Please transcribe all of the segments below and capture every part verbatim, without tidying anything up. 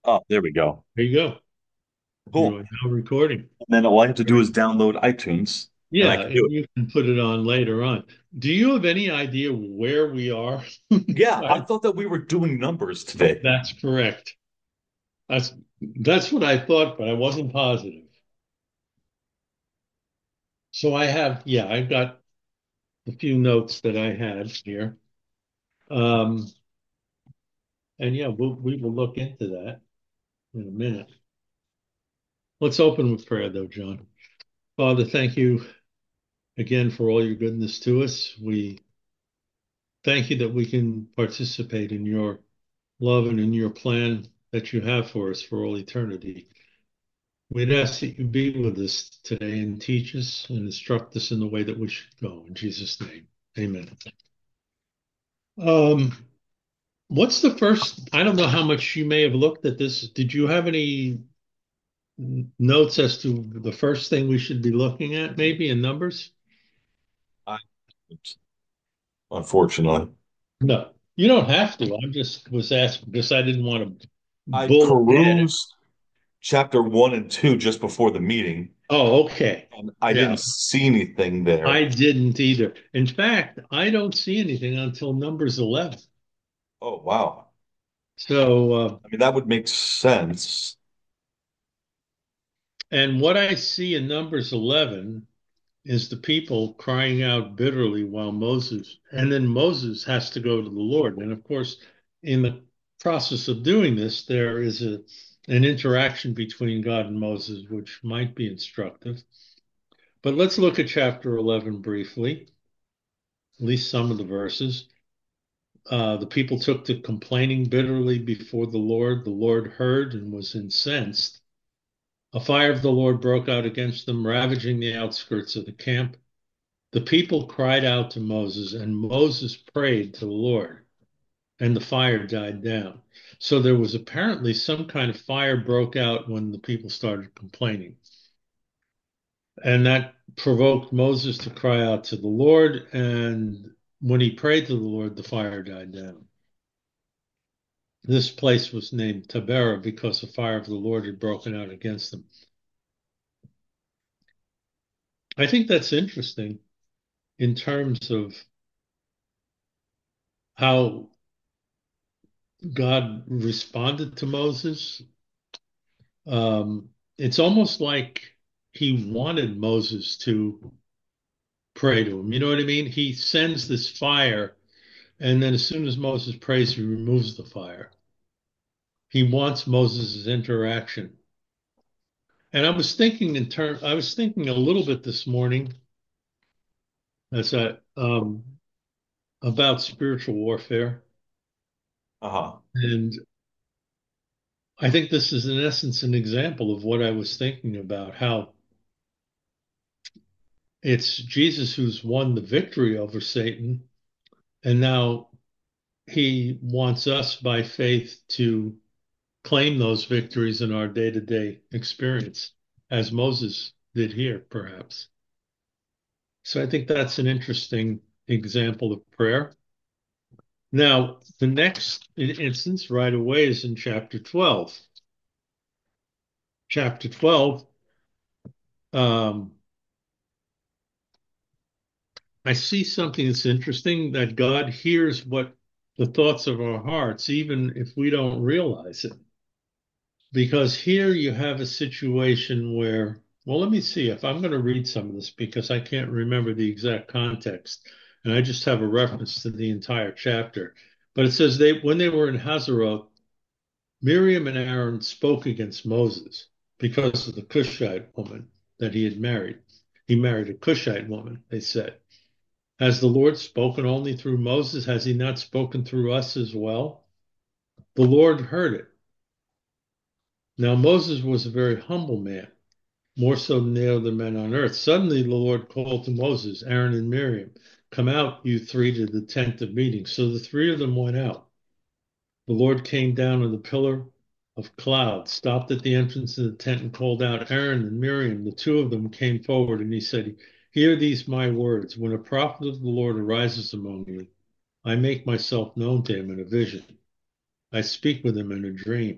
Oh, there we go. There you go. You Cool. are now recording. And then all I have to do Great. is download iTunes and I Yeah, can do and it. you can put it on later on. Do you have any idea where we are? Yeah, I I, thought that we were doing numbers today. that's correct. That's that's what I thought, but I wasn't positive. So I have, yeah, I've got a few notes that I had here. Um, and yeah, we'll, we will look into that in a minute. Let's open with prayer, though, John. Father, thank you again for all your goodness to us. We thank you that we can participate in your love and in your plan that you have for us for all eternity. We'd ask that you be with us today and teach us and instruct us in the way that we should go. In Jesus' name, amen. Um, what's the first? I don't know how much you may have looked at this. Did you have any notes as to the first thing we should be looking at, maybe in numbers? I, unfortunately. No, you don't have to. I just was asking because I didn't want to I bullet ahead. perused chapter one and two just before the meeting, Oh, okay. and I Yeah, didn't see anything there. I didn't either. In fact, I don't see anything until Numbers eleven. Oh, wow. So, uh, I mean, that would make sense. and what I see in Numbers eleven is the people crying out bitterly while Moses, and then Moses has to go to the Lord. And of course, in the process of doing this, there is a, an interaction between God and Moses, which might be instructive. But let's look at chapter eleven briefly, at least some of the verses. Uh, the people took to complaining bitterly before the Lord. The Lord heard and was incensed. A fire of the Lord broke out against them, ravaging the outskirts of the camp. The people cried out to Moses, and Moses prayed to the Lord, and the fire died down. So there was apparently some kind of fire broke out when the people started complaining. And that provoked Moses to cry out to the Lord. And when he prayed to the Lord, the fire died down. This place was named Taberah because the fire of the Lord had broken out against them. I think that's interesting in terms of how God responded to Moses. Um, it's almost like he wanted Moses to pray to him. You know what I mean? He sends this fire, and then as soon as Moses prays, he removes the fire. He wants Moses' interaction. And I was thinking in turn, I was thinking a little bit this morning as I um, about spiritual warfare. Uh-huh. And I think this is, in essence, an example of what I was thinking about how it's Jesus who's won the victory over Satan. And now he wants us by faith to claim those victories in our day to day experience, as Moses did here, perhaps. So I think that's an interesting example of prayer. Now, the next instance right away is in chapter twelve. Chapter twelve, um, I see something that's interesting that God hears what the thoughts of our hearts, even if we don't realize it. Because here you have a situation where, well, let me see if I'm going to read some of this because I can't remember the exact context. And I just have a reference to the entire chapter. But it says they when they were in Hazeroth, Miriam and Aaron spoke against Moses because of the Cushite woman that he had married. He married a Cushite woman, they said. Has the Lord spoken only through Moses? Has he not spoken through us as well? The Lord heard it. Now Moses was a very humble man, more so than the other men on earth. Suddenly the Lord called to Moses, Aaron, and Miriam, come out, you three, to the tent of meeting. So the three of them went out. The Lord came down in the pillar of cloud, stopped at the entrance of the tent, and called out Aaron and Miriam. The two of them came forward, and he said, hear these my words. When a prophet of the Lord arises among you, I make myself known to him in a vision. I speak with him in a dream.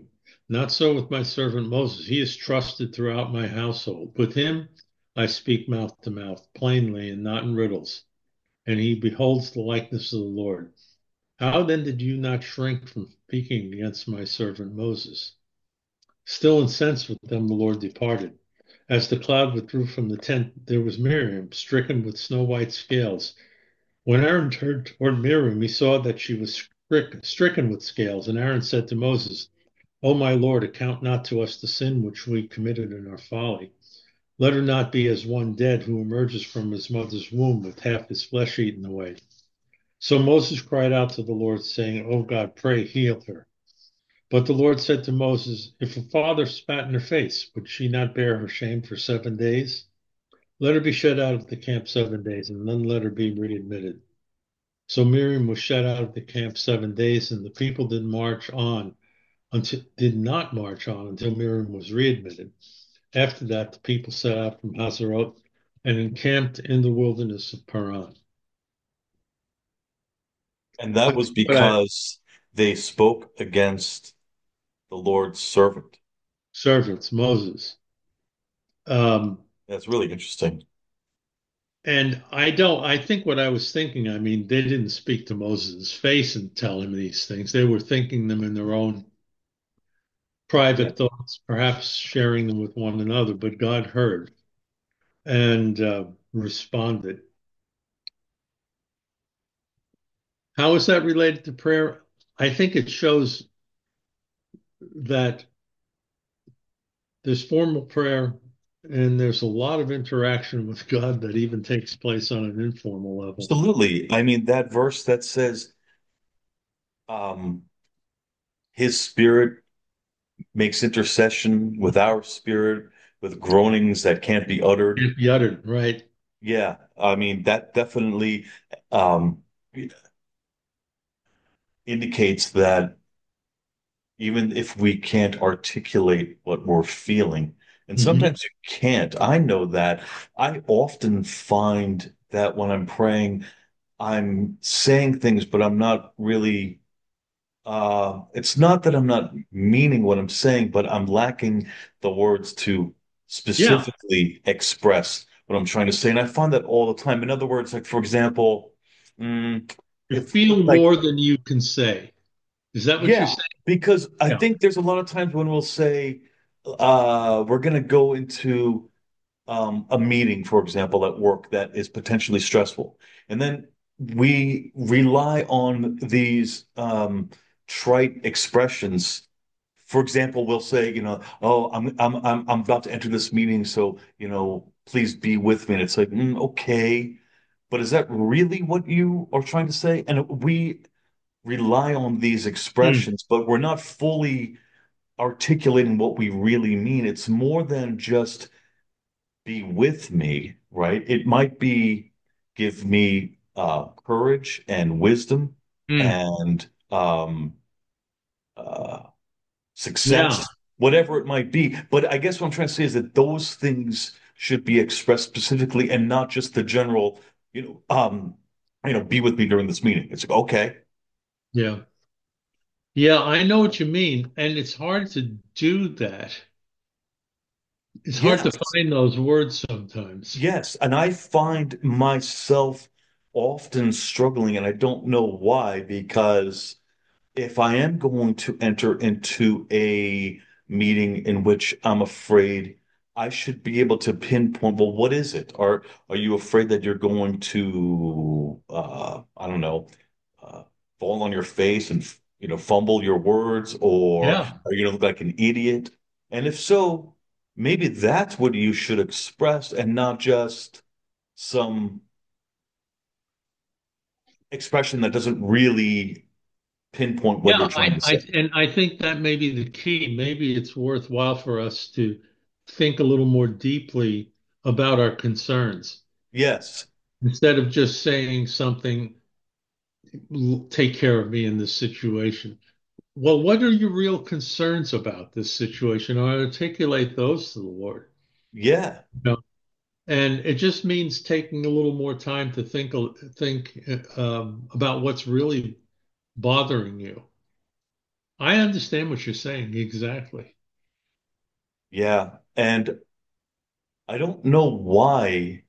Not so with my servant Moses. He is trusted throughout my household. With him I speak mouth to mouth, plainly and not in riddles, and he beholds the likeness of the Lord. How then did you not shrink from speaking against my servant Moses? Still incensed with them, the Lord departed. As the cloud withdrew from the tent, there was Miriam, stricken with snow white scales. When Aaron turned toward Miriam, he saw that she was stricken with scales. And Aaron said to Moses, O my Lord, account not to us the sin which we committed in our folly. Let her not be as one dead who emerges from his mother's womb with half his flesh eaten away. So Moses cried out to the Lord, saying, O God, pray, heal her. But the Lord said to Moses, If a father spat in her face, would she not bear her shame for seven days? Let her be shut out of the camp seven days, and then let her be readmitted. So Miriam was shut out of the camp seven days, and the people did march on until did not march on until Miriam was readmitted. After that, the people set out from Hazeroth and encamped in the wilderness of Paran. And that was But I, because they spoke against the Lord's servant. servants, Moses. Um, That's really interesting. and I don't, I think what I was thinking, I mean, they didn't speak to Moses' face and tell him these things. They were thinking them in their own Yeah. private thoughts, perhaps sharing them with one another, but God heard and uh, responded. How is that related to prayer? I think it shows that there's formal prayer and there's a lot of interaction with God that even takes place on an informal level. Absolutely. I mean, that verse that says, um, his spirit makes intercession with our spirit, with groanings that can't be uttered. Can't be uttered, right? Yeah, I mean, that definitely um, indicates that even if we can't articulate what we're feeling, and Hmm. sometimes you can't, I know that. I often find that when I'm praying, I'm saying things, but I'm not really, uh, it's not that I'm not meaning what I'm saying, but I'm lacking the words to Yeah, specifically express what I'm trying to say. And I find that all the time. In other words, like, for example, mm, you if feel like, more than you can say. Is that what you're yeah, saying? because I Yeah. think there's a lot of times when we'll say, uh, we're going to go into um, a meeting, for example, at work that is potentially stressful. And then we rely on these um, trite expressions. For example, we'll say, you know, oh, I'm I'm I'm I'm about to enter this meeting, so you know, please be with me. And it's like, mm, okay, but is that really what you are trying to say? And we rely on these Hmm. expressions, but we're not fully articulating what we really mean. It's more than just be with me, right? It might be give me uh, courage and wisdom Hmm. and um, uh, Yeah. success, whatever it might be. But I guess what I'm trying to say is that those things should be expressed specifically and not just the general, you know, um, you know, be with me during this meeting. It's like, okay, Yeah. Yeah, I know what you mean. And it's hard to do that. It's hard to yes, find those words sometimes. yes. And I find myself often struggling, and I don't know why, because if I am going to enter into a meeting in which I'm afraid, I should be able to pinpoint, well, what is it? Are are you afraid that you're going to uh I don't know, uh fall on your face and you know fumble your words, or Yeah. are you gonna look like an idiot? And if so, maybe that's what you should express and not just some expression that doesn't really pinpoint what Yeah, you're trying I, to say. I, and I think that may be the key. Maybe it's worthwhile for us to think a little more deeply about our concerns Yes. instead of just saying something, take care of me in this situation. Well, what are your real concerns about this situation? Or articulate those to the Lord. Yeah. You know? And it just means taking a little more time to think think um, about what's really bothering you. I understand what you're saying exactly. Yeah. And I don't know why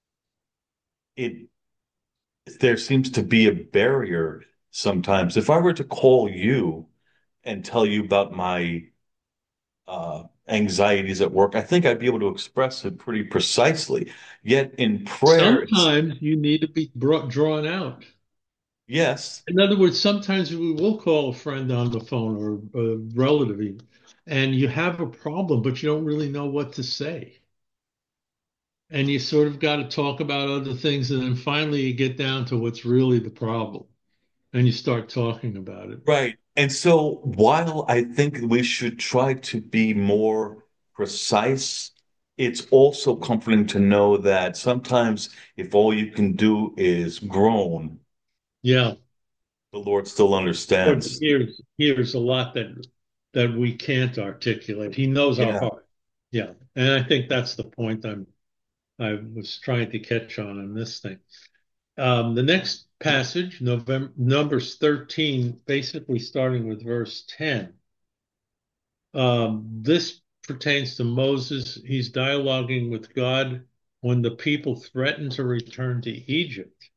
it there seems to be a barrier sometimes. If I were to call you and tell you about my uh, anxieties at work, I think I'd be able to express it pretty precisely. Yet in prayer, it's Sometimes you need to be brought, drawn out. yes, In other words, sometimes we will call a friend on the phone or a relative, even, and you have a problem, but you don't really know what to say. And you sort of got to talk about other things, and then finally you get down to what's really the problem, and you start talking about it. right. And so while I think we should try to be more precise, it's also comforting to know that sometimes if all you can do is groan, Yeah. the Lord still Lord understands. hears hears a lot that that we can't articulate. He knows our Yeah. heart. Yeah. And I think that's the point I'm I was trying to catch on in this thing. Um, the next passage, November, Numbers thirteen, basically starting with verse ten. Um, this pertains to Moses. He's dialoguing with God when the people threaten to return to Egypt.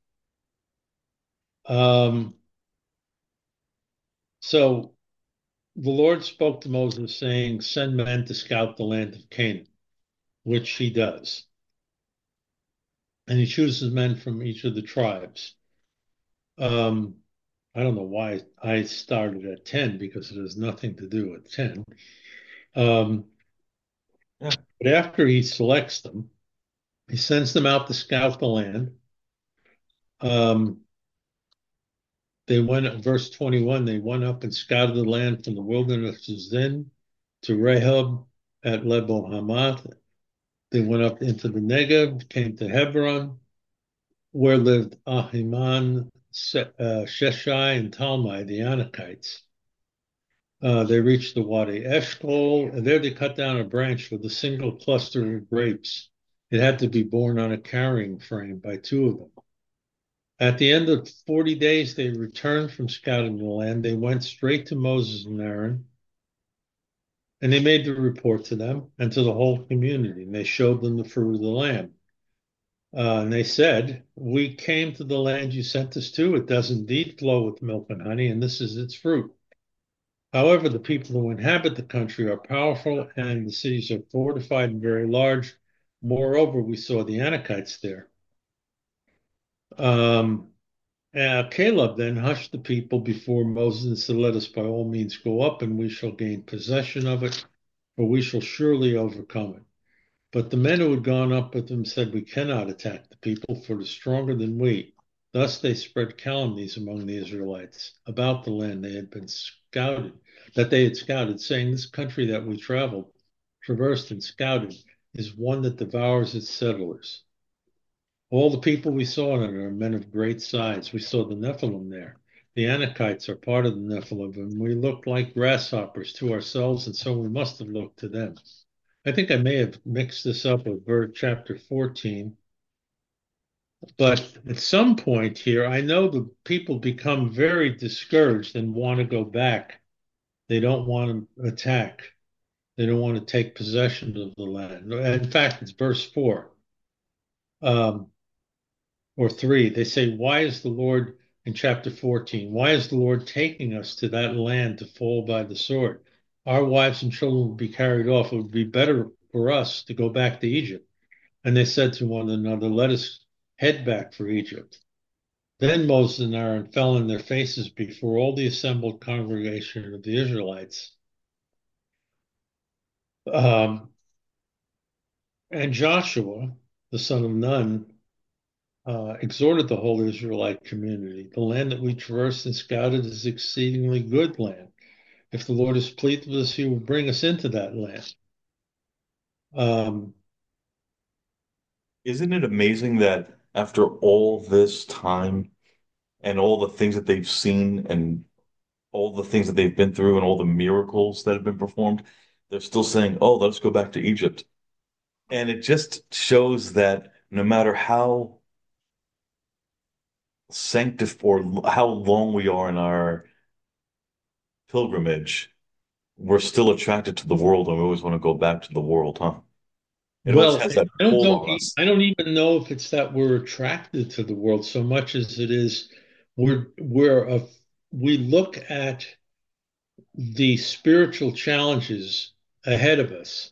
Um, so the Lord spoke to Moses, saying, "Send men to scout the land of Canaan," which he does. And he chooses men from each of the tribes. Um, I don't know why I started at ten because it has nothing to do with ten. Um, Yeah. but after he selects them, he sends them out to scout the land. Um, they went, verse twenty-one, they went up and scouted the land from the wilderness of Zin to Rehob at Lebo Hamath. They went up into the Negev, came to Hebron, where lived Ahiman, uh, Sheshai, and Talmai, the Anakites. Uh, they reached the Wadi Eshkol, and there they cut down a branch with a single cluster of grapes. It had to be borne on a carrying frame by two of them. At the end of forty days, they returned from scouting the land. They went straight to Moses and Aaron, and they made the report to them and to the whole community. And they showed them the fruit of the land. Uh, and they said, "We came to the land you sent us to. It does indeed flow with milk and honey, and this is its fruit. However, the people who inhabit the country are powerful, and the cities are fortified and very large. Moreover, we saw the Anakites there." Um, uh, Caleb then hushed the people before Moses and said, "Let us by all means go up, and we shall gain possession of it, for we shall surely overcome it." But the men who had gone up with him said, "We cannot attack the people, for it is stronger than we." Thus they spread calumnies among the Israelites about the land they had been scouted, that they had scouted, saying, "This country that we traveled, traversed, and scouted is one that devours its settlers. All the people we saw in it are men of great size. We saw the Nephilim there. The Anakites are part of the Nephilim, and we looked like grasshoppers to ourselves, and so we must have looked to them." I think I may have mixed this up with verse chapter fourteen, but at some point here, I know the people become very discouraged and want to go back. They don't want to attack. They don't want to take possession of the land. In fact, it's verse four. Um, or three, they say, "Why is the Lord," in chapter fourteen, "why is the Lord taking us to that land to fall by the sword? Our wives and children will be carried off. It would be better for us to go back to Egypt." And they said to one another, "Let us head back for Egypt." Then Moses and Aaron fell on their faces before all the assembled congregation of the Israelites. Um, and Joshua, the son of Nun, uh, exhorted the whole Israelite community. "The land that we traversed and scouted is exceedingly good land. If the Lord is pleased with us, he will bring us into that land." Um, Isn't it amazing that after all this time and all the things that they've seen and all the things that they've been through and all the miracles that have been performed, they're still saying, "Oh, let's go back to Egypt." And it just shows that no matter how sanctif or how long we are in our pilgrimage, we're still attracted to the world and we always want to go back to the world, huh? It always Well, has that I don't pull don't on e- us. I don't even know if it's that we're attracted to the world so much as it is we're we're a, we look at the spiritual challenges ahead of us.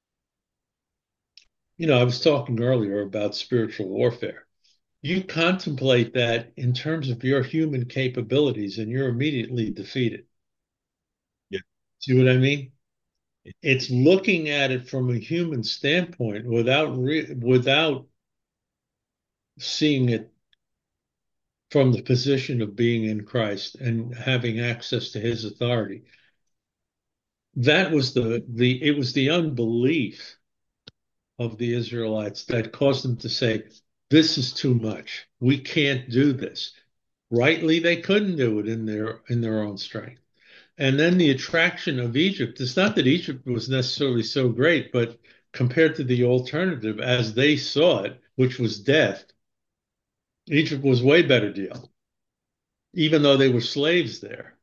You know, I was talking earlier about spiritual warfare. You contemplate that in terms of your human capabilities, and you're immediately defeated. Yeah. See what I mean? It's looking at it from a human standpoint without re without seeing it from the position of being in Christ and having access to his authority. That was the the it was the unbelief of the Israelites that caused them to say, this is too much. We can't do this. Rightly, they couldn't do it in their in their own strength. And then the attraction of Egypt, it's not that Egypt was necessarily so great, but compared to the alternative as they saw it, which was death, Egypt was way better deal, even though they were slaves there.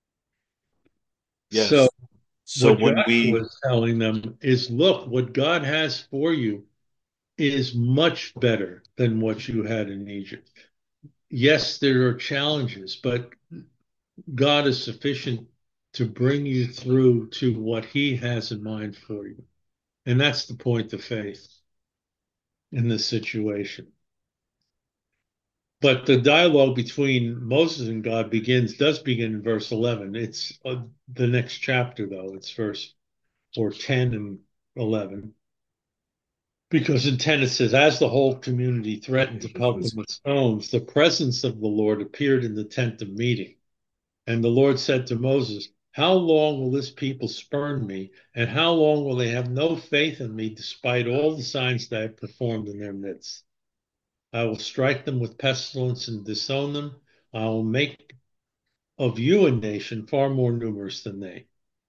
So Yes. So what when Joshua we, is telling them is, look, what God has for you is much better than what you had in Egypt. Yes, there are challenges, but God is sufficient to bring you through to what he has in mind for you. And that's the point of faith in this situation. But the dialogue between Moses and God begins, does begin in verse eleven. It's uh, the next chapter, though. It's verse or ten and eleven. Because in ten it says, as the whole community threatened to pelt them with stones, the presence of the Lord appeared in the tent of meeting. And the Lord said to Moses, how long will this people spurn me? And how long will they have no faith in me despite all the signs that I have performed in their midst? I will strike them with pestilence and disown them. I will make of you a nation far more numerous than they.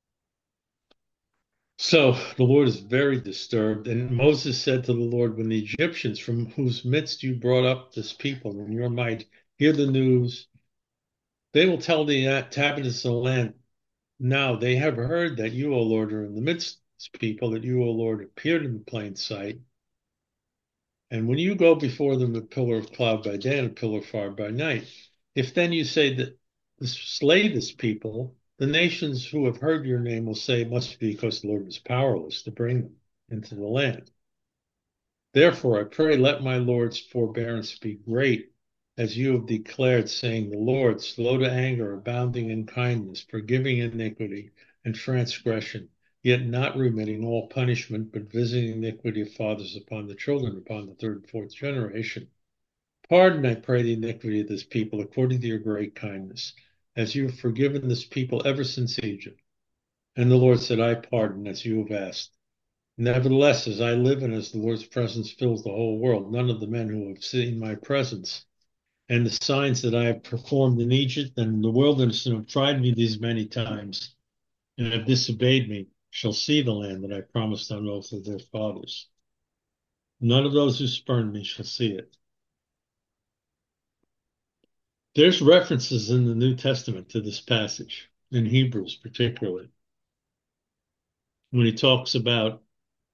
So the Lord is very disturbed. And Moses said to the Lord, when the Egyptians from whose midst you brought up this people in your might hear the news, they will tell the inhabitants of the land, now they have heard that you, O Lord, are in the midst of this people, that you, O Lord, appeared in plain sight. And when you go before them a pillar of cloud by day and a pillar of fire by night, if then you say that slay this people, the nations who have heard your name will say it must be because the Lord was powerless to bring them into the land. Therefore, I pray, let my Lord's forbearance be great, as you have declared, saying, the Lord, slow to anger, abounding in kindness, forgiving iniquity and transgression, yet not remitting all punishment, but visiting iniquity of fathers upon the children, upon the third and fourth generation. Pardon, I pray, the iniquity of this people according to your great kindness, as you have forgiven this people ever since Egypt. And the Lord said, I pardon as you have asked. Nevertheless, as I live and as the Lord's presence fills the whole world, none of the men who have seen my presence and the signs that I have performed in Egypt and in the wilderness and have tried me these many times and have disobeyed me shall see the land that I promised on oath of their fathers. None of those who spurn me shall see it. There's references in the New Testament to this passage, in Hebrews particularly, when he talks about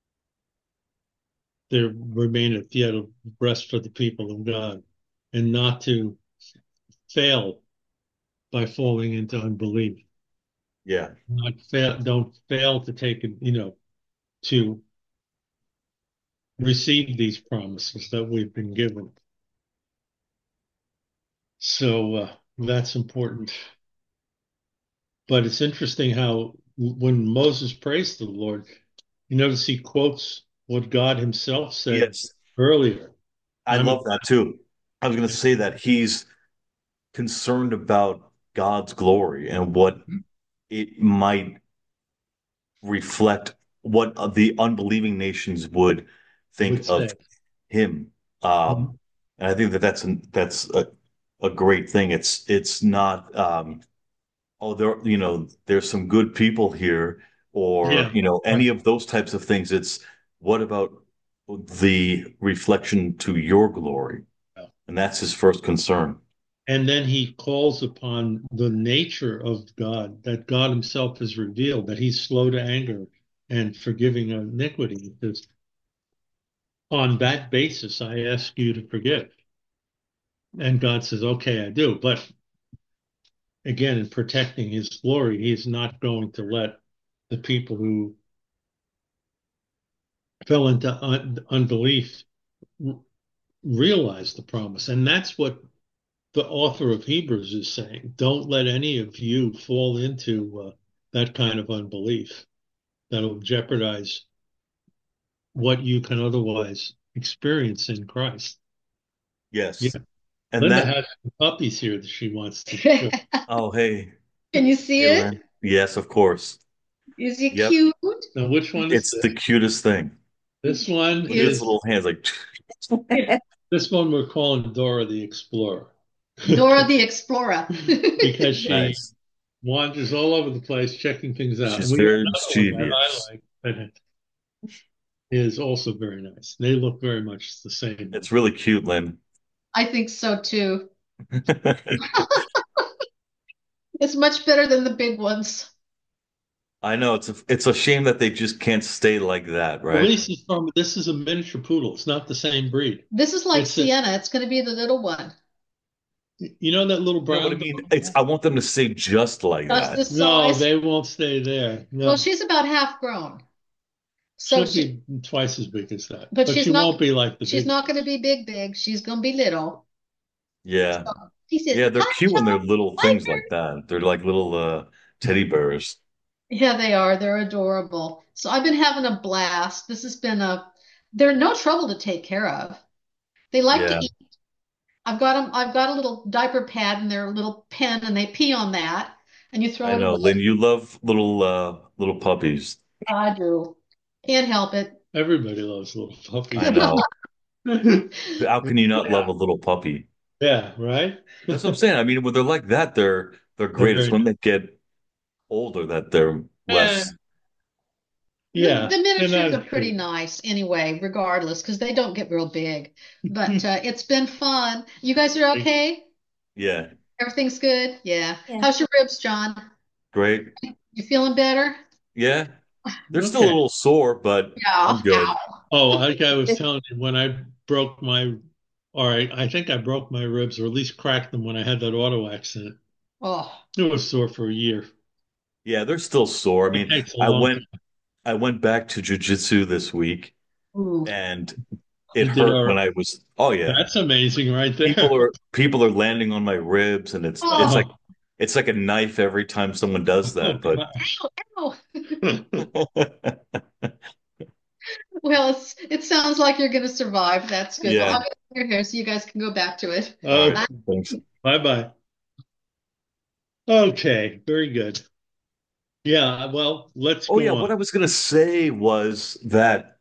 there remaineth yet a rest for the people of God, and not to fail by falling into unbelief. yeah, Not fail, don't fail to take it, you know, to receive these promises that we've been given. So uh, that's important. But it's interesting how when Moses prays to the Lord, you notice he quotes what God himself said yes, earlier. I I'm love that too. I was going to say that he's concerned about God's glory and what it might reflect what the unbelieving nations would think would of say. him. Um, Mhm. and I think that that's an, that's a, a great thing. It's it's not um, oh there you know there's some good people here or Yeah, you know right. any of those types of things. It's what about the reflection to your glory? Yeah. And that's his first concern. And then he calls upon the nature of God that God himself has revealed, that he's slow to anger and forgiving iniquity. He says, on that basis, I ask you to forgive. And God says, okay, I do. But again, in protecting his glory, he's not going to let the people who fell into un unbelief realize the promise. And that's what the author of Hebrews is saying. Don't let any of you fall into uh, that kind of unbelief that'll jeopardize what you can otherwise experience in Christ. Yeah, Yes. And Linda that, has some puppies here that she wants to show. oh, hey, Can you see hey, it? Len. Yes, of course. Is it Yep. cute? Now, which one is It's the this? cutest thing. This one Look at its Cute. is little hands, like, this one we're calling Dora the Explorer Dora the Explorer. because she nice. wanders all over the place checking things out. And She's we got very another one that mischievous. I like that is also very nice. They look very much the same. It's really cute, Lynn. I think so too. It's much better than the big ones. I know it's a it's a shame that they just can't stay like that, Well, right? this is from this is a miniature poodle. It's not the same breed. This is like It's a, Sienna. It's going to be the little one. you know that little No, but I brown mean, dog? it's I want them to stay just like Just that. this No, size. they won't stay there. Well, No, she's about half grown. So she'll she, be twice as big as that, but but she's she not, won't be like the she's big. not going to be big, big. She's going to be little. Yeah. So he says, Yeah, they're hi, cute when they're John. little Hi, things like that. They're like little uh teddy bears. yeah, they are. They're adorable. So I've been having a blast. This has been a, they're no trouble to take care of. They like to Yeah, eat. I've got them, I've got a little diaper pad in their little pen and they pee on that and you throw I it know. away. Lynn, you love little uh little puppies. I do. Can't help it. Everybody loves little I puppies. know. How can you not love Yeah, a little puppy? yeah, right. That's what I'm saying. I mean, when they're like that, they're they're They're great. It's very when nice. they get older that they're Eh, less. The yeah, the they're miniatures not are as pretty cute. nice anyway, regardless, because they don't get real big. But uh, it's been fun. You guys are okay? Yeah, Everything's good? Yeah. Yeah. How's your ribs, John? great. You feeling better? Yeah, they're still a Okay. little sore, but Yeah. I'm good. Ow. Oh, like I was telling you, when I broke my, all right, I think I broke my ribs or at least cracked them when I had that auto accident. Oh. It was sore for a year. Yeah, they're still sore. I It mean, takes a I long went time. I went back to jujitsu this week Ooh. and it You did hurt all when right. I was, oh yeah. That's amazing right People there. are people are landing on my ribs and it's it's like Oh. Oh, it's like a knife every time someone does oh that. But gosh. Ow. Well, it's, it sounds like you're going to survive. That's good. Well, yeah. I'm going to put your hair so you guys can go back to it. All right. Okay. Thanks. Bye-bye. Okay, very good. Yeah, well, let's Oh yeah, go on. what I was gonna say was that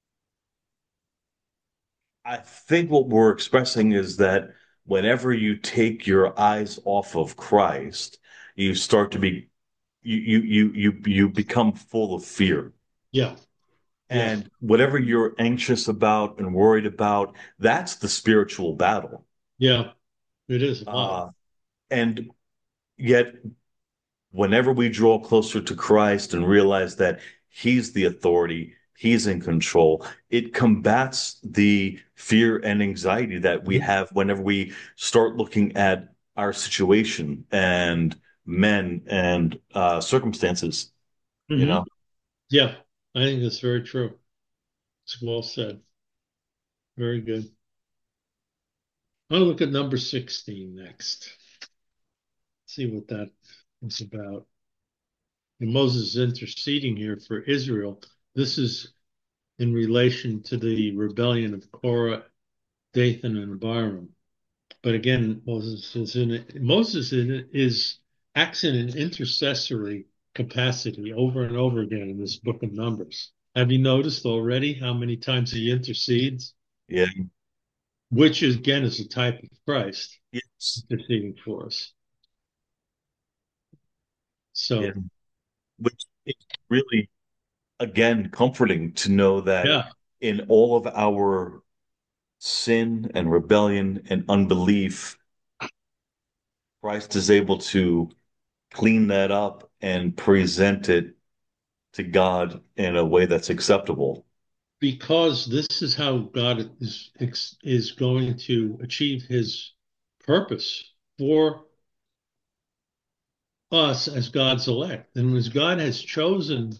I think what we're expressing is that whenever you take your eyes off of Christ, you start to be you you you you you become full of fear. Yeah, yeah, And whatever you're anxious about and worried about, that's the spiritual battle. yeah. It is a lot. Uh, and yet, whenever we draw closer to Christ and realize that He's the authority, He's in control, it combats the fear and anxiety that we have whenever we start looking at our situation and men and uh, circumstances, you Hmm. know? Yeah, I think that's very true. It's well said. Very good. I'll look at number sixteen next. See what that is about. And Moses is interceding here for Israel. This is in relation to the rebellion of Korah, Dathan, and Abiram. But again, Moses is in it. Moses is, is acts in an intercessory capacity over and over again in this book of Numbers. Have you noticed already how many times he intercedes? Yeah. Which is, again is a type of Christ Yes. interceding for us. Yeah. So, Which is really again comforting to know that yeah, in all of our sin and rebellion and unbelief, Christ is able to clean that up and present it to God in a way that's acceptable. Because this is how God is is going to achieve his purpose for us as God's elect. And as God has chosen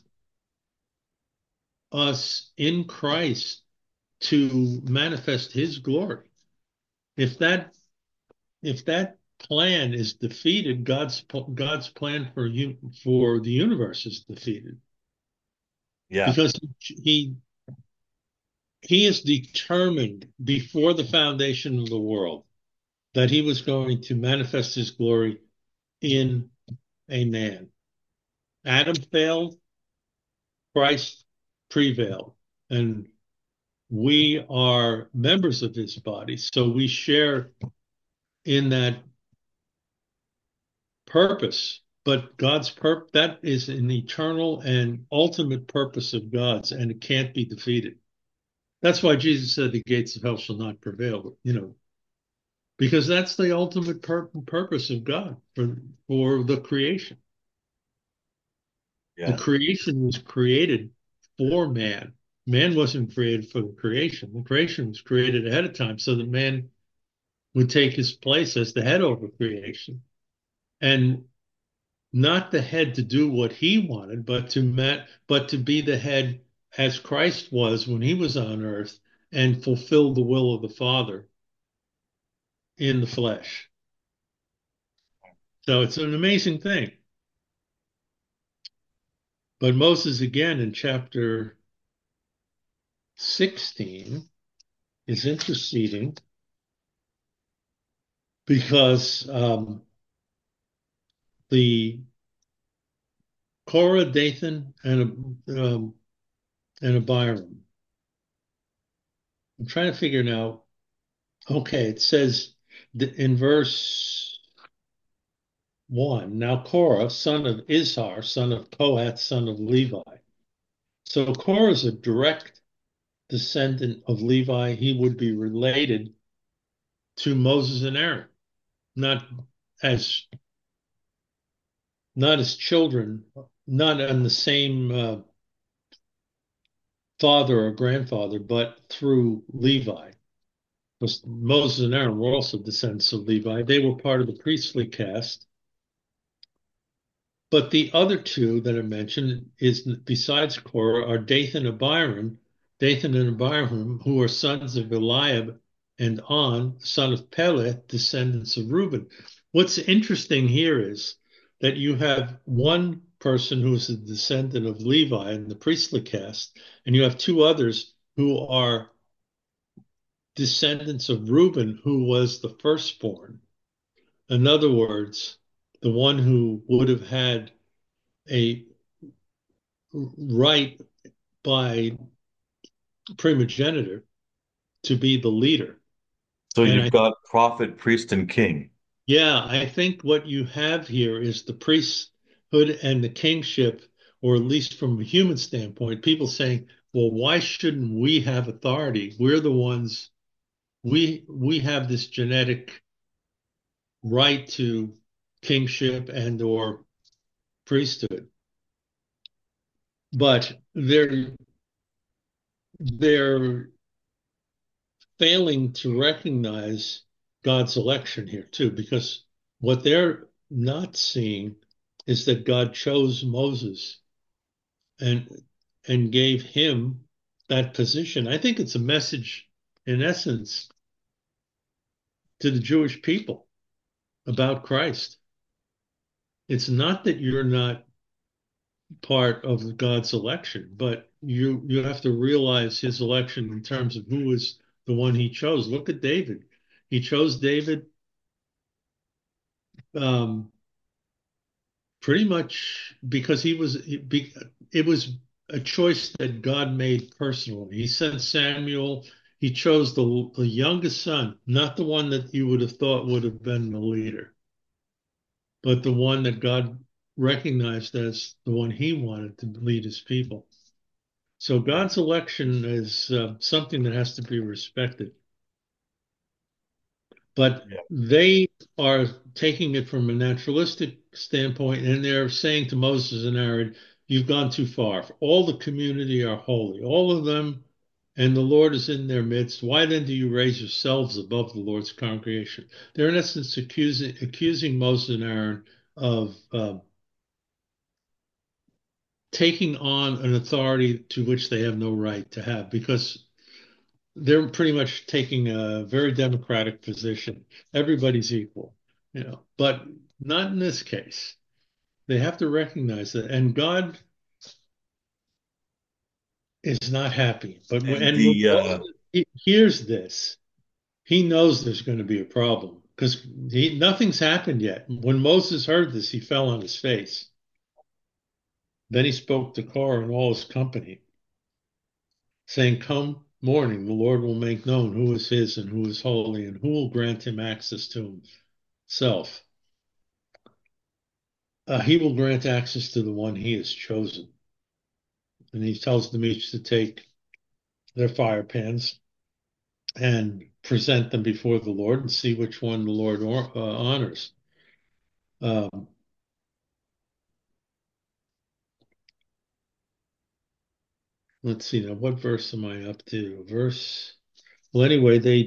us in Christ to manifest his glory, if that if that plan is defeated, God's God's plan for you for the universe is defeated Yeah. because he he is determined before the foundation of the world that he was going to manifest his glory in a man. Adam failed, Christ prevailed, and we are members of his body, so we share in that purpose. But God's purpose, that is an eternal and ultimate purpose of God's, and it can't be defeated. That's why Jesus said the gates of hell shall not prevail, you know, because that's the ultimate pur purpose of God for, for the creation. The Yeah. creation was created for man. Man wasn't created for the creation. The creation was created ahead of time so that man would take his place as the head over creation. And not the head to do what he wanted, but to met, but to be the head as Christ was when he was on earth and fulfill the will of the Father in the flesh. So it's an amazing thing. But Moses, again, in chapter sixteen, is interceding because um, the Korah, Dathan, and um, and Abiram. I'm trying to figure now. Okay, it says in verse one. Now Korah, son of Izhar, son of Kohath, son of Levi. So Korah is a direct descendant of Levi. He would be related to Moses and Aaron, not as not as children, not on the same uh, father or grandfather, but through Levi. Because Moses and Aaron were also descendants of Levi. They were part of the priestly caste. But the other two that are mentioned is besides Korah are Dathan and Abiram, Dathan and Abiram, who are sons of Eliab and On, son of Peleth, descendants of Reuben. What's interesting here is that you have one person who is a descendant of Levi in the priestly caste, and you have two others who are descendants of Reuben, who was the firstborn. In other words, the one who would have had a right by primogeniture to be the leader. So And you've I, got prophet, priest, and king. yeah, I think what you have here is the priesthood and the kingship, or at least from a human standpoint, people saying, well, why shouldn't we have authority? We're the ones, we we have this genetic right to kingship and or priesthood. But they're they're failing to recognize God's election here too, because what they're not seeing is that God chose Moses and and gave him that position. I think it's a message, in essence, to the Jewish people about Christ. It's not that you're not part of God's election, but you you have to realize his election in terms of who is the one he chose. Look at David. He chose David um, pretty much because he was it was a choice that God made personally. He sent Samuel. He chose the, the youngest son, not the one that you would have thought would have been the leader, but the one that God recognized as the one he wanted to lead his people. So God's election is uh, something that has to be respected. But Yeah. they are taking it from a naturalistic standpoint, and they're saying to Moses and Aaron, "You've gone too far. All the community are holy, all of them, and the Lord is in their midst. Why then do you raise yourselves above the Lord's congregation?" They're in essence accusing accusing Moses and Aaron of uh, taking on an authority to which they have no right to have, because they're pretty much taking a very democratic position. Everybody's equal, you know, but not in this case. They have to recognize that, and God is not happy. But when, And and when the uh Moses he hears this, he knows there's going to be a problem because he, nothing's happened yet. When Moses heard this, he fell on his face. Then he spoke to Korah and all his company, saying, "Come morning, the Lord will make known who is his and who is holy, and who will grant him access to himself. Uh, he will grant access to the one he has chosen." And he tells them each to take their fire pans and present them before the Lord and see which one the Lord or, uh, honors. Um, let's see now, what verse am I up to? Verse. Well, anyway, they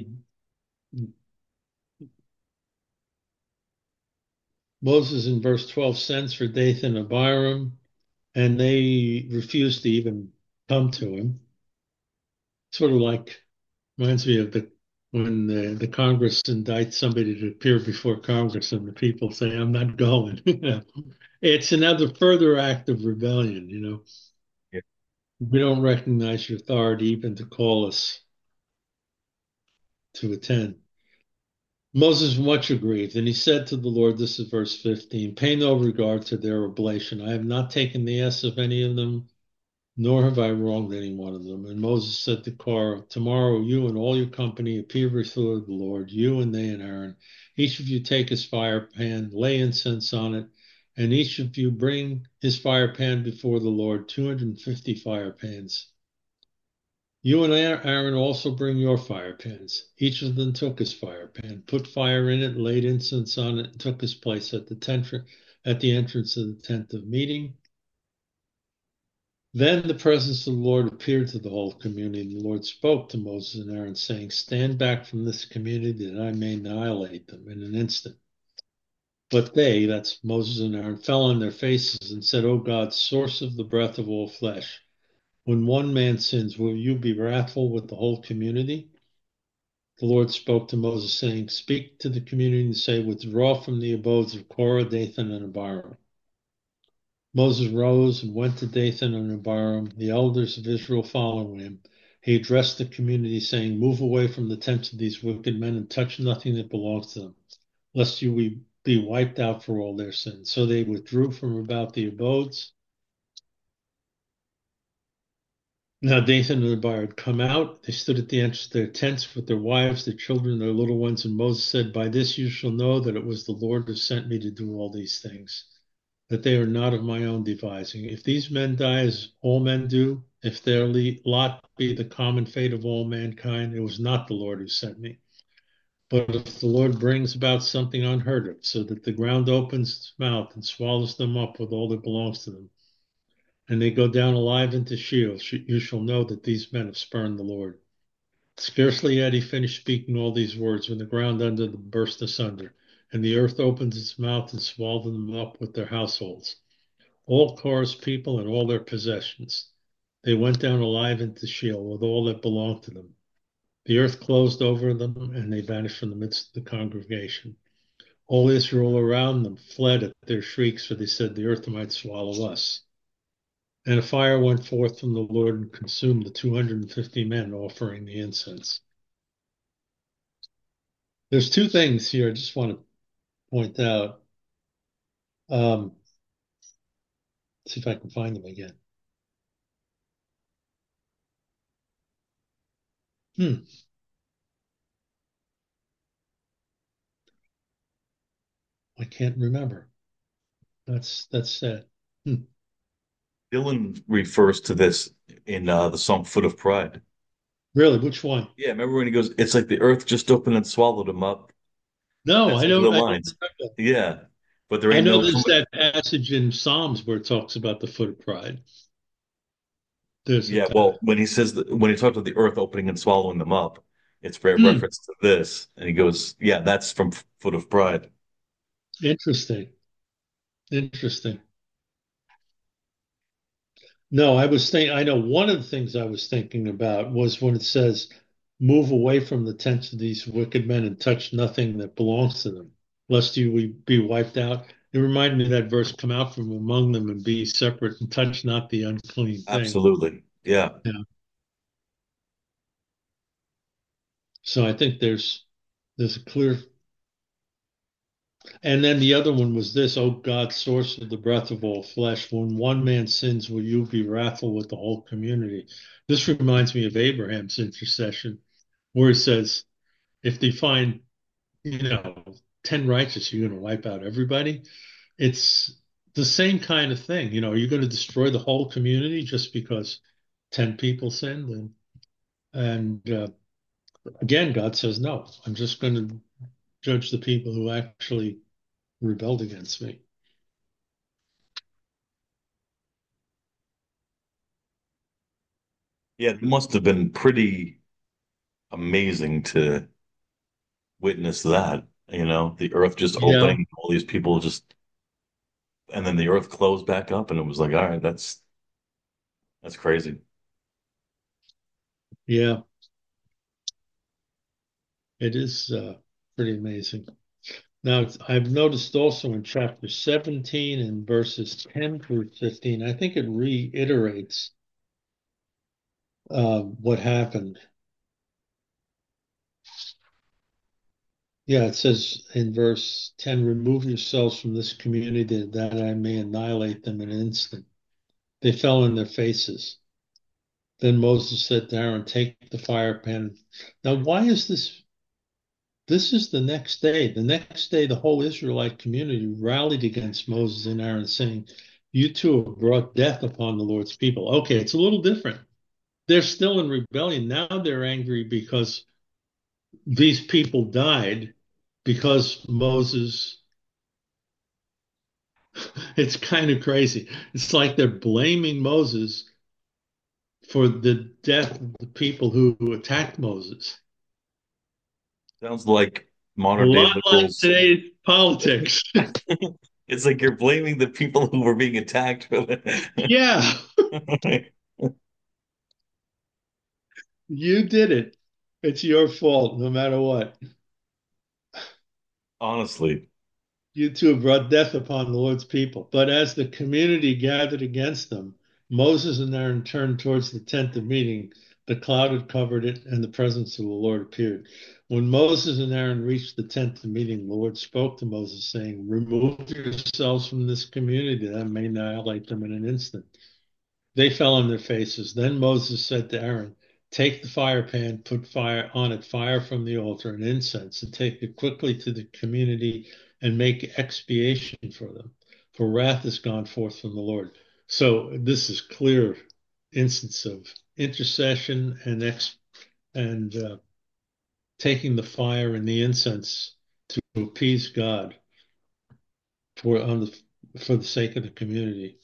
Moses in verse twelve sends for Dathan and Abiram, and they refuse to even come to him. Sort of like reminds me of the when the, the Congress indicts somebody to appear before Congress and the people say, "I'm not going." It's another further act of rebellion, you know. yeah. We don't recognize your authority even to call us to attend. Moses was much aggrieved, and he said to the Lord, this is verse fifteen, "Pay no regard to their oblation. I have not taken the S of any of them, nor have I wronged any one of them." And Moses said to Korah, "Tomorrow you and all your company appear before the Lord, you and they and Aaron. Each of you take his fire pan, lay incense on it, and each of you bring his fire pan before the Lord, two hundred fifty fire pans. You and Aaron also bring your fire pans." Each of them took his fire pan, put fire in it, laid incense on it, and took his place at the tent at the entrance of the tent of meeting. Then the presence of the Lord appeared to the whole community, and the Lord spoke to Moses and Aaron, saying, "Stand back from this community that I may annihilate them in an instant." But they, that's Moses and Aaron, fell on their faces and said, "O God, source of the breath of all flesh, when one man sins, will you be wrathful with the whole community?" The Lord spoke to Moses, saying, "Speak to the community and say, withdraw from the abodes of Korah, Dathan, and Abiram." Moses rose and went to Dathan and Abiram, the elders of Israel following him. He addressed the community, saying, "Move away from the tents of these wicked men and touch nothing that belongs to them, lest you be wiped out for all their sins." So they withdrew from about the abodes. Now Dathan and Abiram had come out. They stood at the entrance of their tents with their wives, their children, their little ones. And Moses said, "By this you shall know that it was the Lord who sent me to do all these things, that they are not of my own devising. If these men die as all men do, if their lot be the common fate of all mankind, it was not the Lord who sent me. But if the Lord brings about something unheard of, so that the ground opens its mouth and swallows them up with all that belongs to them, and they go down alive into Sheol, you shall know that these men have spurned the Lord." Scarcely had he finished speaking all these words when the ground under them burst asunder, and the earth opened its mouth and swallowed them up with their households, all Korah's people and all their possessions. They went down alive into Sheol with all that belonged to them. The earth closed over them, and they vanished from the midst of the congregation. All Israel around them fled at their shrieks, for they said, "The earth might swallow us." And a fire went forth from the Lord and consumed the two hundred fifty men offering the incense. There's two things here I just want to point out. Um, see if I can find them again. Hmm, I can't remember. That's that's sad. Hmm. Dylan refers to this in uh, the song Foot of Pride. Really, which one? Yeah, remember when he goes, it's like the earth just opened and swallowed him up. No, That's I into the don't. I don't lines. remember. Yeah, but there I ain't know no there's somebody. that passage in Psalms where it talks about the foot of pride. There's a Yeah, well, pa- when he says that, when he talks about the earth opening and swallowing them up, it's a Hmm, reference to this, and he goes, "Yeah, that's from Foot of Pride." interesting. Interesting. No, I was thinking, I know one of the things I was thinking about was when it says, move away from the tents of these wicked men and touch nothing that belongs to them, lest you we be wiped out. It reminded me of that verse, come out from among them and be separate and touch not the unclean thing. Absolutely. Yeah. Yeah. So I think there's there's a clear, and then the other one was this, oh God, source of the breath of all flesh, when one man sins, will you be wrathful with the whole community? This reminds me of Abraham's intercession, where he says, if they find, you know, ten righteous, you're going to wipe out everybody. It's the same kind of thing. You know, are you going to destroy the whole community just because ten people sinned? And, and uh, again, God says, no, I'm just going to judge the people who actually rebelled against me. Yeah, it must have been pretty amazing to witness that, you know, the earth just Yeah, opening, all these people just, and then the earth closed back up, and it was like, all right, that's that's crazy. yeah, it is uh, pretty amazing. Now, it's, I've noticed also in chapter seventeen and verses ten through fifteen, I think it reiterates uh, what happened. Yeah, it says in verse ten, remove yourselves from this community that I may annihilate them in an instant. They fell on their faces. Then Moses said to Aaron, take the fire pan. Now, why is this? This is the next day. The next day, the whole Israelite community rallied against Moses and Aaron, saying, you two have brought death upon the Lord's people. Okay, it's a little different. They're still in rebellion. Now they're angry because these people died because Moses. It's kind of crazy. It's like they're blaming Moses for the death of the people who, who attacked Moses. Sounds like A modern day lot like liberals. today's politics. It's like you're blaming the people who were being attacked for Yeah, it. you did it. It's your fault, no matter what. Honestly, You two have brought death upon the Lord's people. But as the community gathered against them, Moses and Aaron turned towards the tent of meeting. The cloud had covered it, and the presence of the Lord appeared. When Moses and Aaron reached the tent of meeting, the Lord spoke to Moses, saying, remove yourselves from this community that I may annihilate them in an instant. They fell on their faces. Then Moses said to Aaron, take the fire pan, put fire on it, fire from the altar and incense, and take it quickly to the community and make expiation for them. For wrath has gone forth from the Lord. So this is clear instance of intercession and ex and uh, taking the fire and the incense to appease God for on the for the sake of the community.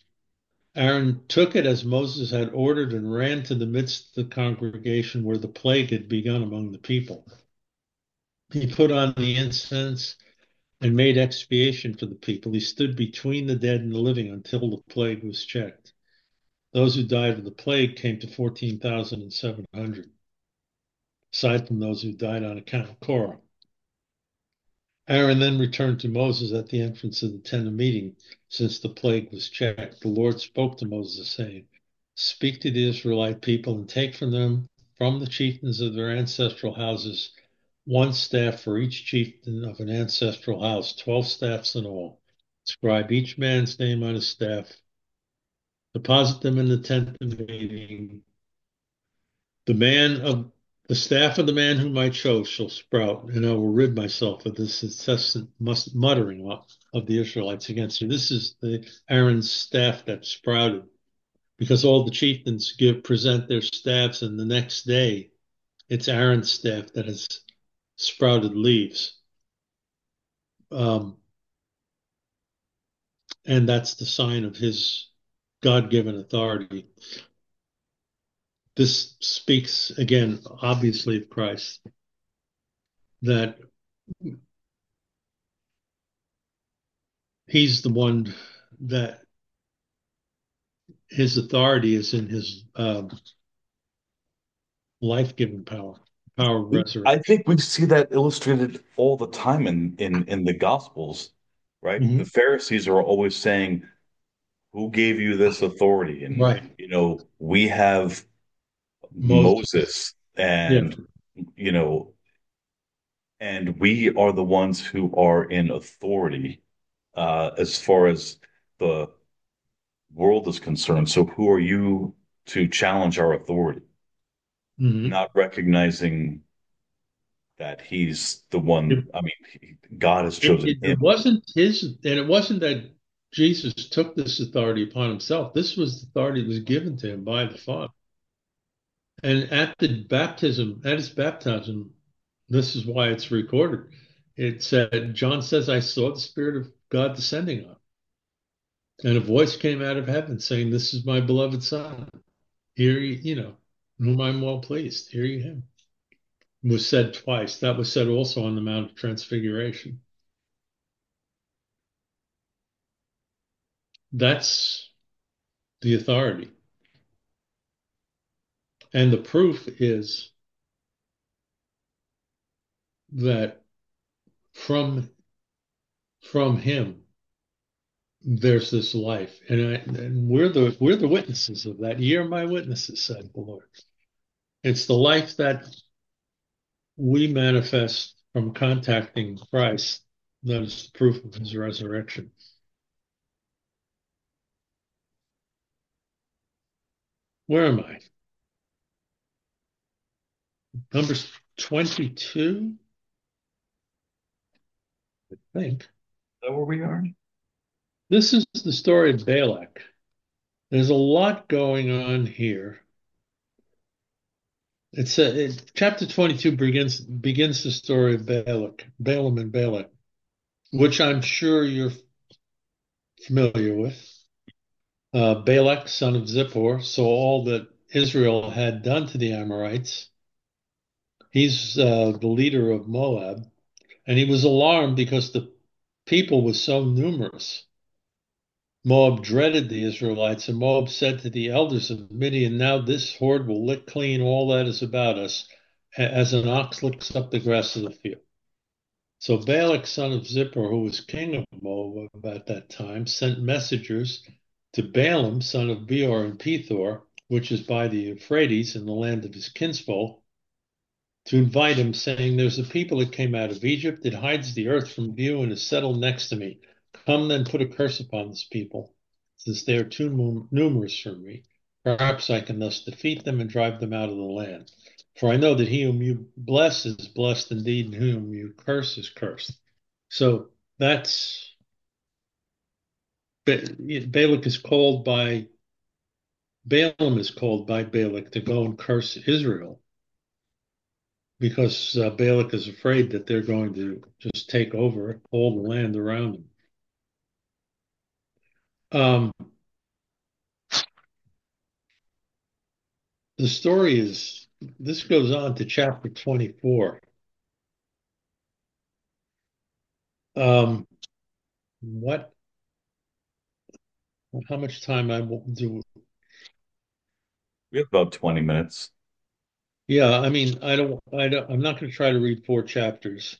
Aaron took it as Moses had ordered and ran to the midst of the congregation where the plague had begun among the people. He put on the incense and made expiation for the people. He stood between the dead and the living until the plague was checked. Those who died of the plague came to fourteen thousand seven hundred, aside from those who died on account of Korah. Aaron then returned to Moses at the entrance of the tent of meeting, since the plague was checked. The Lord spoke to Moses, saying, speak to the Israelite people and take from them, from the chieftains of their ancestral houses, one staff for each chieftain of an ancestral house, twelve staffs in all. Scribe each man's name on his staff. Deposit them in the tent of meeting. The man of the staff of the man whom I chose shall sprout, and I will rid myself of this incessant muttering of the Israelites against you. This is the Aaron's staff that sprouted, because all the chieftains give present their staffs, and the next day it's Aaron's staff that has sprouted leaves. Um, and that's the sign of his God-given authority. This speaks again, obviously, of Christ, that he's the one that his authority is in his um, life-giving power, power of We, I resurrection. think we see that illustrated all the time in in in the Gospels, right? The Mhm. Pharisees are always saying, "Who gave you this authority?" And Right. you know, we have Moses. Moses, Yeah. and you know, and we are the ones who are in authority uh, as far as the world is concerned. So who are you to challenge our authority? Mhm. Not recognizing that he's the It, one. I mean, God has it, chosen it, him. it wasn't his, and it wasn't that Jesus took this authority upon himself. This was the authority that was given to him by the Father. And at the baptism, at his baptism, this is why it's recorded. It said, John says, I saw the Spirit of God descending on him. And a voice came out of heaven saying, This is my beloved Son. Hear ye, you know, in whom I'm well pleased. Hear ye him. It was said twice. That was said also on the Mount of Transfiguration. That's the authority. And the proof is that from from him there's this life. And, I, and we're the we're the witnesses of that. Ye are my witnesses, said the Lord. It's the life that we manifest from contacting Christ that is the proof of his resurrection. Where am I? Number twenty-two, I think. Is that where we are? This is the story of Balak. There's a lot going on here. It's a, it, chapter twenty-two begins begins the story of Balak, Balaam and Balak, which I'm sure you're familiar with. Uh, Balak, son of Zippor, saw all that Israel had done to the Amorites. He's uh, the leader of Moab, and he was alarmed because the people was so numerous. Moab dreaded the Israelites, and Moab said to the elders of Midian, Now this horde will lick clean all that is about us, as an ox licks up the grass of the field. So Balak, son of Zippor, who was king of Moab at that time, sent messengers to Balaam, son of Beor in Pethor, which is by the Euphrates in the land of his kinsfolk, to invite him, saying, There's a people that came out of Egypt, it hides the earth from view and is settled next to me. Come then, put a curse upon this people, since they are too numerous for me. Perhaps I can thus defeat them and drive them out of the land. For I know that he whom you bless is blessed indeed, and whom you curse is cursed. So that's Balak is called by Balaam is called by Balak to go and curse Israel because uh, Balak is afraid that they're going to just take over all the land around them. Um, the story is this goes on to chapter twenty-four. Um, what? How much time I will do? We have about twenty minutes. Yeah, I mean, I don't, I don't, I'm not going to try to read four chapters,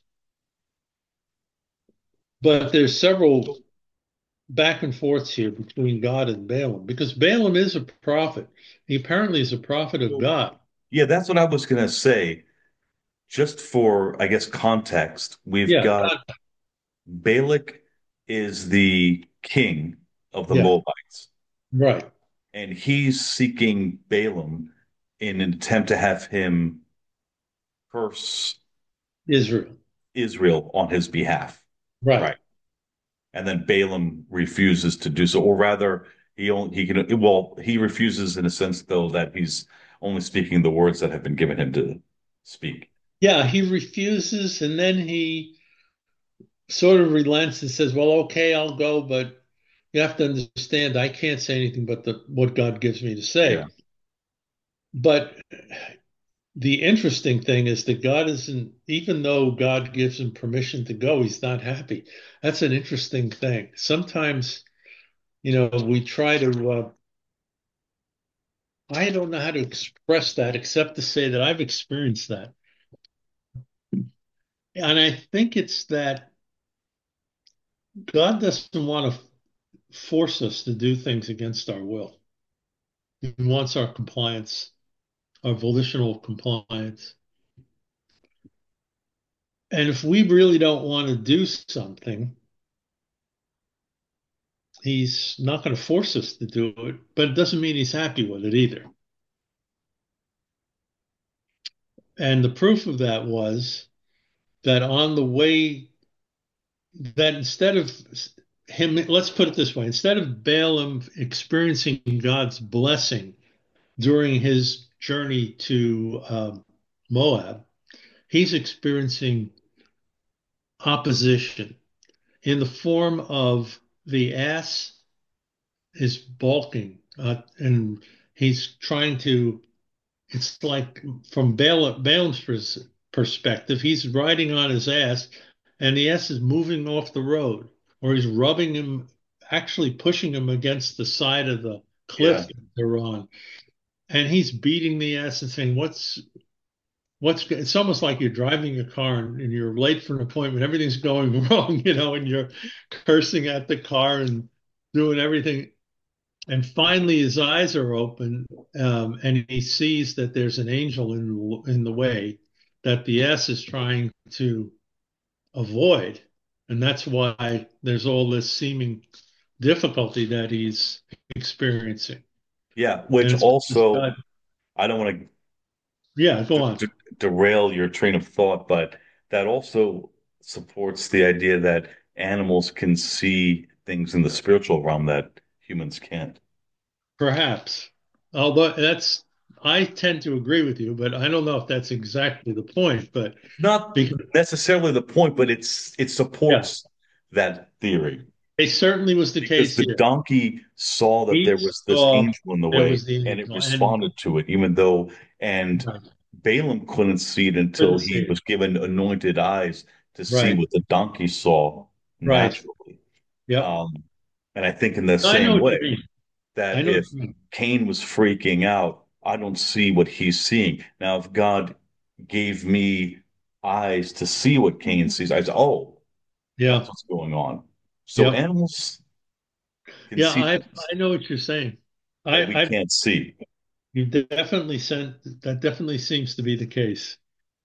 but there's several back and forths here between God and Balaam because Balaam is a prophet. He apparently is a prophet of So, God. yeah, that's what I was going to say. Just for, I guess, context, we've Yeah, got God, Balak is the king of the yeah, Moabites, right. and he's seeking Balaam in an attempt to have him curse Israel, Israel on his behalf. right. Right. And then Balaam refuses to do so, or rather, he only he can well he refuses in a sense though that he's only speaking the words that have been given him to speak. Yeah, he refuses, and then he sort of relents and says, "Well, okay, I'll go, but you have to understand, I can't say anything but the, what God gives me to Yeah. say." But the interesting thing is that God isn't, even though God gives him permission to go, he's not happy. That's an interesting thing. Sometimes, you know, we try to, uh, I don't know how to express that except to say that I've experienced that. And I think it's that God doesn't want to force us to do things against our will. He wants our compliance, our volitional compliance. And if we really don't want to do something, he's not going to force us to do it, but it doesn't mean he's happy with it either. And the proof of that was that on the way, that instead of him, let's put it this way, instead of Balaam experiencing God's blessing during his journey to um, Moab, he's experiencing opposition in the form of the ass is balking uh, and he's trying to, it's like from Balaam, Balaam's pers perspective, he's riding on his ass and the ass is moving off the road or he's rubbing him, actually pushing him against the side of the Yeah. cliff that they're on. And he's beating the ass and saying, what's, what's, it's almost like you're driving a car and, and you're late for an appointment. Everything's going wrong, you know, and you're cursing at the car and doing everything. And finally, his eyes are open, um, and he sees that there's an angel in in the way that the S is trying to avoid, and that's why there's all this seeming difficulty that he's experiencing. Yeah. And Which it's because God, also, I don't want yeah, go to on. d derail your train of thought, but that also supports the idea that animals can see things in the spiritual realm that humans can't. Perhaps, although that's, I tend to agree with you, but I don't know if that's exactly the point. But Not because necessarily the point, but it's it yeah, supports that theory it certainly was the because case the here. donkey saw that He there was this saw angel in the there way was the and it angel and responded to it, even though and right, Balaam couldn't see it couldn't until see he it. was given anointed eyes to see Right, what the donkey saw right. naturally. Yep. Um, and I think in the I know same what you way mean. I that know if what you mean. Cain was freaking out, I don't see what he's seeing. Now, if God gave me eyes to see what Cain sees, I say, oh, that's Yeah. what's going on. So Yep. animals can Yeah, see I things I know what you're saying. that I we I can't see. you definitely sent that definitely seems to be the case.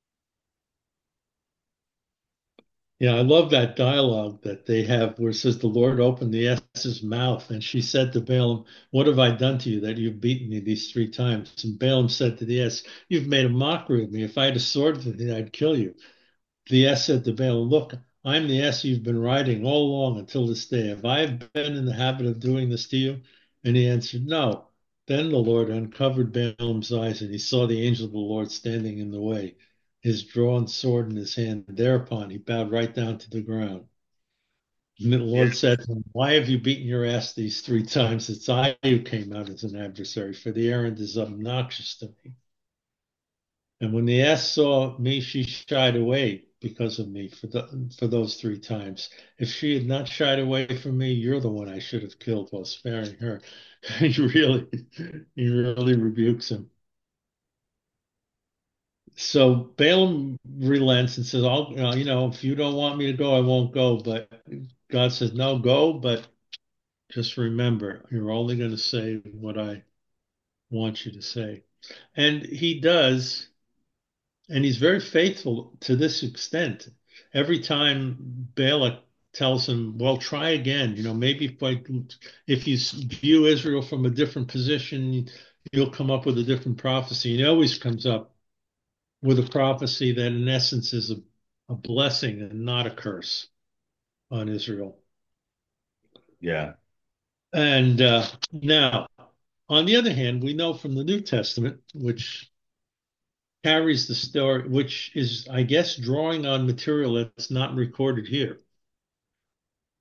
Yeah, I love that dialogue that they have where it says the Lord opened the ass's mouth and she said to Balaam, what have I done to you that you've beaten me these three times? And Balaam said to the ass, you've made a mockery of me. If I had a sword with me, I'd kill you. The ass said to Balaam, look, I'm the ass you've been riding all along until this day. Have I been in the habit of doing this to you? And he answered, no. Then the Lord uncovered Balaam's eyes, and he saw the angel of the Lord standing in the way, his drawn sword in his hand. Thereupon he bowed right down to the ground. And the Yeah. Lord said to him, why have you beaten your ass these three times? It's I who came out as an adversary, for the errand is obnoxious to me. And when the ass saw me, she shied away because of me for the, for those three times. If she had not shied away from me, you're the one I should have killed while sparing her. He really, he really rebukes him. So Balaam relents and says, "I'll, uh, you know, if you don't want me to go, I won't go." But God says, "No, go, but just remember, you're only going to say what I want you to say." And he does. And he's very faithful to this extent. Every time Balak tells him, well, try again, you know, maybe if, like, if you view Israel from a different position, you'll come up with a different prophecy. And he always comes up with a prophecy that, in essence, is a, a blessing and not a curse on Israel. Yeah. And uh, now, on the other hand, we know from the New Testament, which carries the story, which is, I guess, drawing on material that's not recorded here.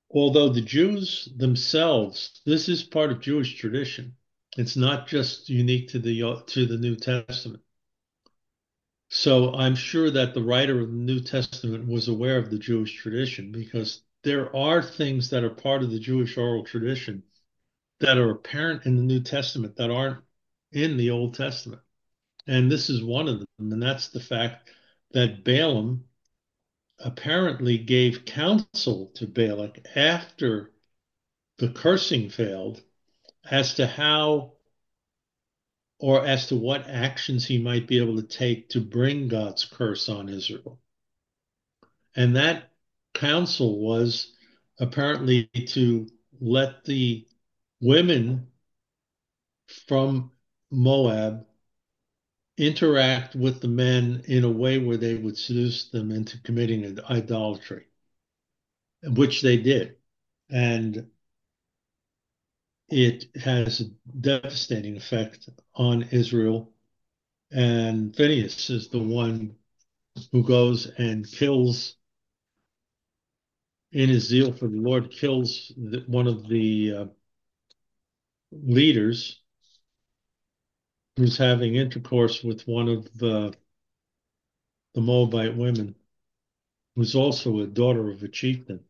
although the Jews themselves, this is part of Jewish tradition. It's not just unique to the to the New Testament. So I'm sure that the writer of the New Testament was aware of the Jewish tradition because there are things that are part of the Jewish oral tradition that are apparent in the New Testament that aren't in the Old Testament. And this is one of them, and that's the fact that Balaam apparently gave counsel to Balak after the cursing failed as to how or as to what actions he might be able to take to bring God's curse on Israel. And that counsel was apparently to let the women from Moab interact with the men in a way where they would seduce them into committing idolatry, which they did. And it has a devastating effect on Israel. And Phineas is the one who goes and kills, in his zeal for the Lord, kills the, one of the uh, leaders who's having intercourse with one of the, the Moabite women, who's also a daughter of a chieftain.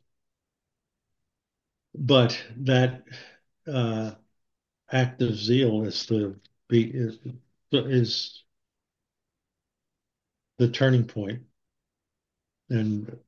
But that uh, act of zeal is the is, is the turning point. And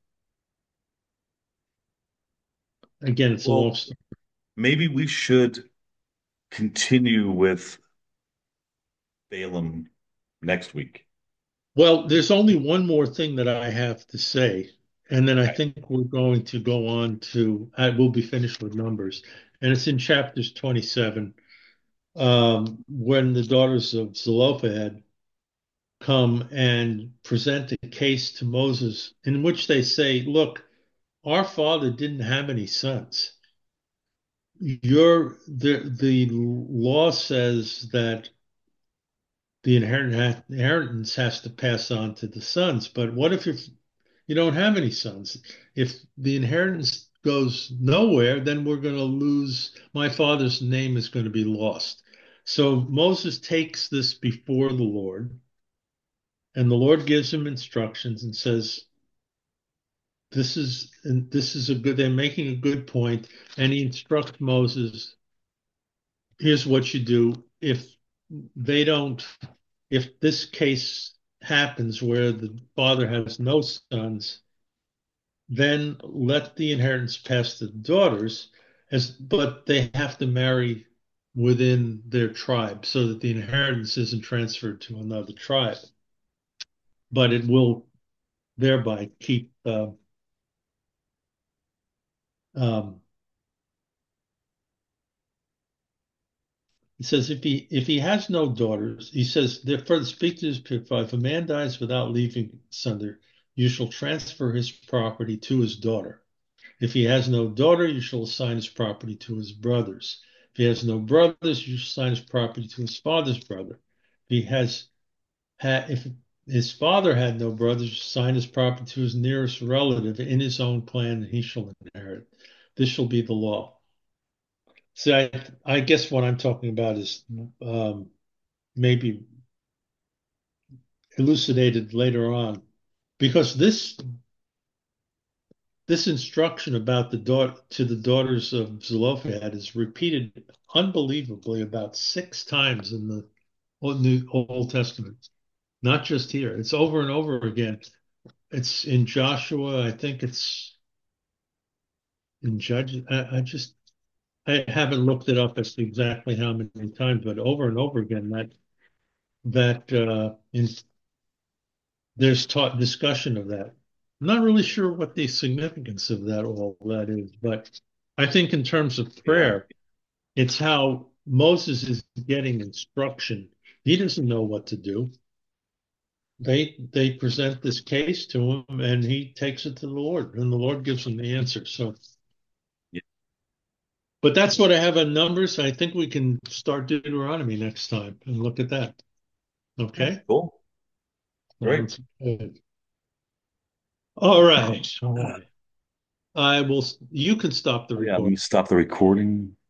again, it's a long Well, story. maybe we should continue with Balaam next week. Well, there's only one more thing that I have to say, and then I Okay. think we're going to go on to, I will be finished with Numbers, and it's in chapters twenty-seven, um, when the daughters of Zelophehad come and present a case to Moses in which they say, look, our father didn't have any sons. Your the the law says that the inheritance has to pass on to the sons, but what if if you don't have any sons? If the inheritance goes nowhere, then we're going to lose, my father's name is going to be lost. So Moses takes this before the Lord, and the Lord gives him instructions and says, this is and this is a good, they're making a good point, and he instructs Moses, here's what you do if they don't, if this case happens where the father has no sons, then let the inheritance pass to the daughters, as but they have to marry within their tribe so that the inheritance isn't transferred to another tribe, but it will thereby keep uh, um, he says if he if he has no daughters, he says therefore speak to his people, if a man dies without leaving son, you shall transfer his property to his daughter. If he has no daughter, you shall assign his property to his brothers. If he has no brothers, you shall assign his property to his father's brother. If he has ha, if his father had no brothers, assign his property to his nearest relative in his own clan, and he shall inherit. This shall be the law. See, I, I guess what I'm talking about is um, maybe elucidated later on, because this this instruction about the daughter to the daughters of Zelophehad is repeated unbelievably about six times in the Old, New, Old Testament, not just here. It's over and over again. It's in Joshua. I think it's in Judges. I, I just I haven't looked it up as to exactly how many times, but over and over again that that uh, in there's taught discussion of that. I'm not really sure what the significance of that all that is, but I think in terms of Yeah. prayer, it's how Moses is getting instruction. He doesn't know what to do. They they present this case to him, and he takes it to the Lord, and the Lord gives him the answer. So, Yeah. but that's what I have on Numbers. I think we can start Deuteronomy next time and look at that. Yeah. Okay. Cool. Great. Sounds good. All right. All right. I will, you can stop the Oh, yeah, let me recording. stop the recording.